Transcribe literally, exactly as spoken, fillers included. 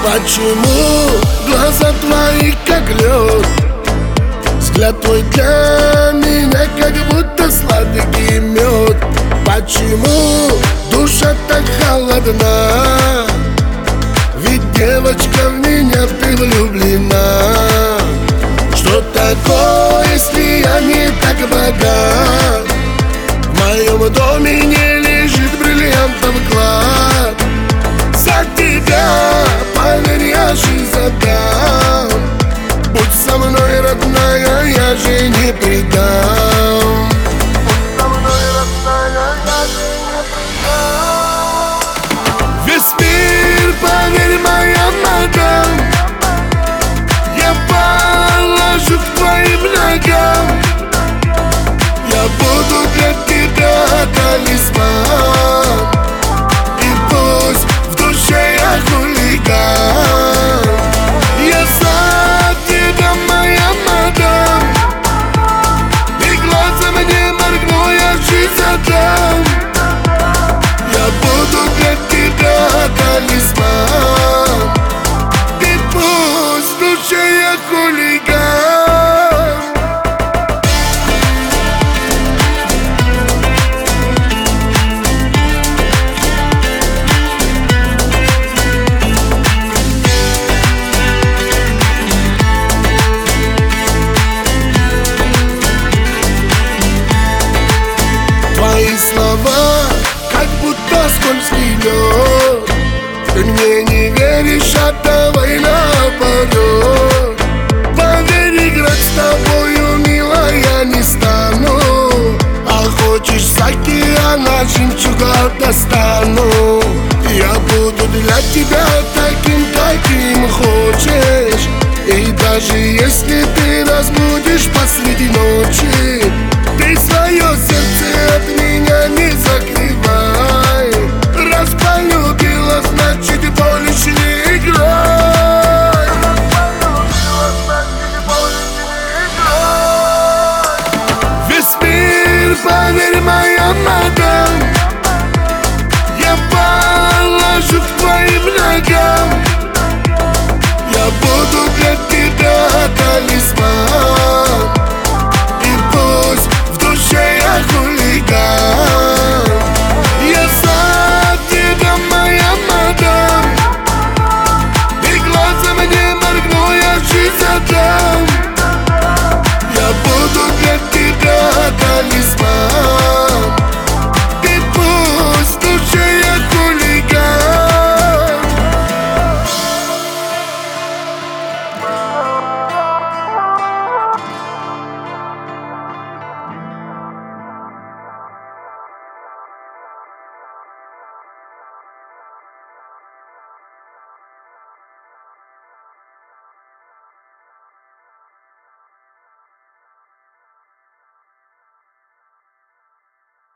Почему глаза твои как лед? Взгляд твой для меня как будто сладкий мед. Почему душа так холодна? Ведь девочка в меня ты влюблена. Что такое, если я не так богат? В моем доме не лежит бриллиантов клад. За тебя, поверь, я жизнь отдам. Будь со мной, родная, я же не предам. Будь со мной, родная, я же не предам. Весь мир, поверь, моя мадам, я положу к твоим ногам. Я буду для тебя талисман. И пусть в душе я хулиган. Я за тебя, моя мадам. И глазом не моргну, я жизнь отдам. Я буду для тебя талисман. И пусть в душе я хулиган. Твои слова, как будто скользкий лед. Ты мне не веришь, а давай наоборот. Поверь, играть с тобою, милая, не стану. А хочешь с океана жемчуга достану. Я буду для тебя таким, каким хочешь. И даже если ты разбудишь посреди ночи, ты свое сердце от меня не закрывай.